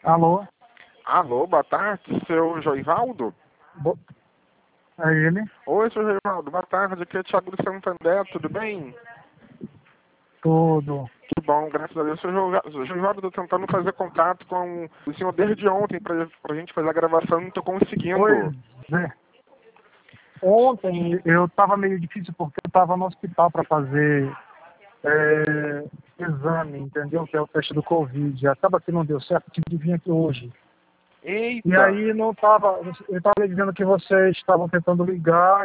Alô? Alô, boa tarde, seu Joivaldo? Bo... É ele? Oi, seu Joivaldo, boa tarde, aqui é Thiago do Santander, tudo bem? Tudo. Que bom, graças a Deus. Seu Joivaldo, estou tentando fazer contato com o senhor desde ontem para a gente fazer a gravação e não estou Pois conseguindo. é. Ontem eu estava meio difícil porque eu estava no hospital para fazer exame, entendeu? Que é o teste do Covid. Acaba que não deu certo, tive que vir aqui hoje. E Eita! aí não estava. Eu estava dizendo que vocês estavam tentando ligar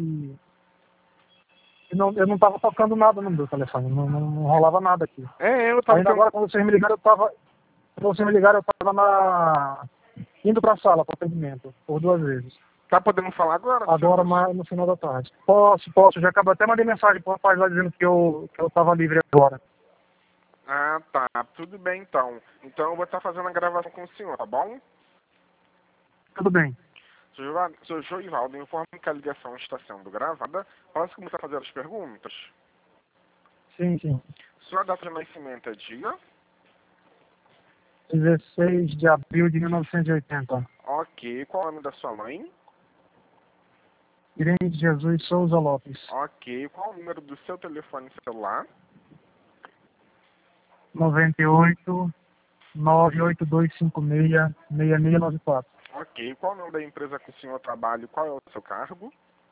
eu não estava tocando nada no meu telefone, não rolava nada aqui. Eu estava Ainda tentando... agora, quando vocês me ligaram, eu estava indo para a sala para atendimento, por 2 vezes. Tá podendo falar agora, Agora, senhor? mas no final da tarde. Posso. Já acabei até mandei mensagem para o rapaz lá dizendo que eu estava livre agora. Ah, tá, tudo bem então. Então eu vou estar fazendo a gravação com o senhor, tá bom? Tudo bem. Seu Joivaldo, informa que a ligação está sendo gravada. Posso começar a fazer as perguntas? Sim. Sua data de nascimento é dia? 16 de abril de 1980. Ok. Qual é o nome da sua mãe? Irene de Jesus Souza Lopes. Ok. Qual é o número do seu telefone celular? 98 98256 6694. Ok. Qual é o nome da empresa que o senhor trabalha e qual é o seu cargo?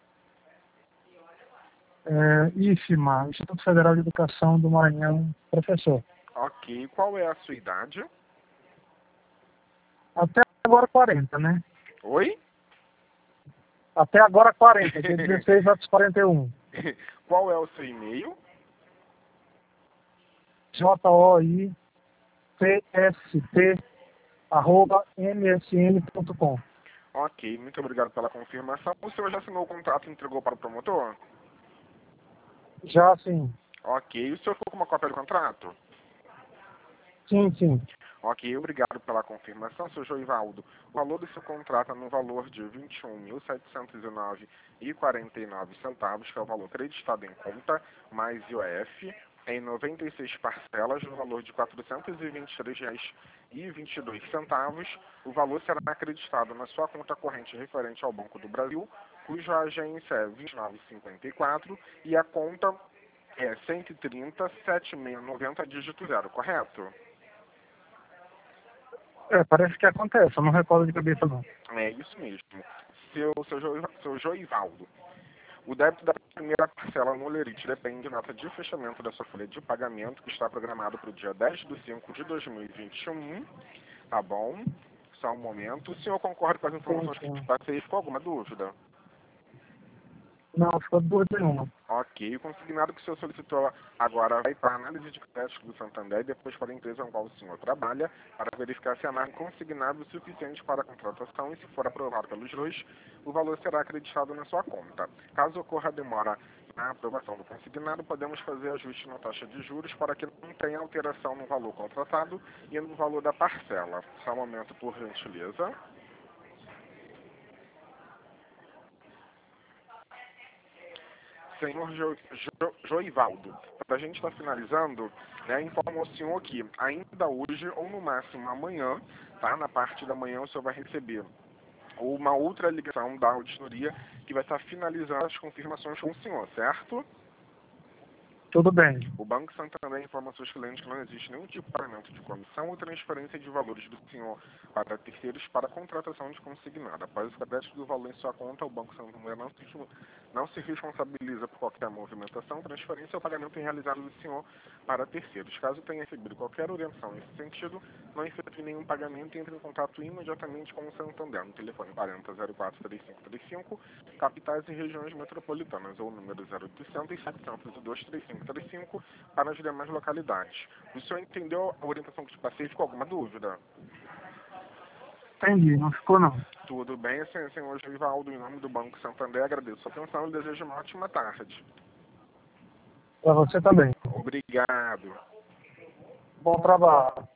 IFMA, Instituto Federal de Educação do Maranhão, professor. Ok. Qual é a sua idade? Até agora 40, né? Oi? Até agora 40, dia 16 vai para os 41. Qual é o seu e-mail? joipst@msn.com. Ok. Muito obrigado pela confirmação. O senhor já assinou o contrato e entregou para o promotor? Já sim. Ok. O senhor ficou com uma cópia do contrato? Sim. Ok, obrigado pela confirmação, seu Joivaldo. O valor do seu contrato é no valor de R$ 21.709,49, que é o valor acreditado em conta, mais IOF, em 96 parcelas, no valor de R$ 423,22. O valor será acreditado na sua conta corrente referente ao Banco do Brasil, cuja agência é 2954 e a conta é 130-7690, dígito 0, correto? Parece que acontece, eu não recordo de cabeça não. É isso mesmo. Seu Joivaldo, o débito da primeira parcela no Lerite depende da data de fechamento da sua folha de pagamento, que está programado para o dia 10/5/2021. Tá bom? Só um momento. O senhor concorda com as informações que te Sim. passei? Ficou alguma dúvida? Não, ficou dúvida nenhuma. Ok, o consignado que o senhor solicitou agora vai para a análise de crédito do Santander e depois para a empresa com qual o senhor trabalha, para verificar se a marca é consignado o suficiente para a contratação e, se for aprovado pelos dois, o valor será acreditado na sua conta. Caso ocorra demora na aprovação do consignado, podemos fazer ajuste na taxa de juros para que não tenha alteração no valor contratado e no valor da parcela. Só um momento, por gentileza. Senhor Joivaldo, para a gente estar finalizando, né, informo ao senhor que ainda hoje, ou no máximo amanhã, tá, na parte da manhã, o senhor vai receber uma outra ligação da auditoria que vai estar finalizando as confirmações com o senhor, certo? Tudo bem. O Banco Santander informa aos seus clientes que não existe nenhum tipo de pagamento de comissão ou transferência de valores do senhor para terceiros para contratação de consignado. Após o cadastro do valor em sua conta, o Banco Santander não se responsabiliza por qualquer movimentação, transferência ou pagamento realizado do senhor para terceiros. Caso tenha recebido qualquer orientação nesse sentido, não efetue nenhum pagamento e entre em contato imediatamente com o Santander no telefone 4004-3535, capitais e regiões metropolitanas, ou número 0800 702 3535 para as demais localidades. O senhor entendeu a orientação que te passei? Ficou alguma dúvida? Entendi, não ficou não. Tudo bem, senhor Joivaldo, em nome do Banco Santander, agradeço a atenção e desejo uma ótima tarde. Para você também. Obrigado. Bom trabalho.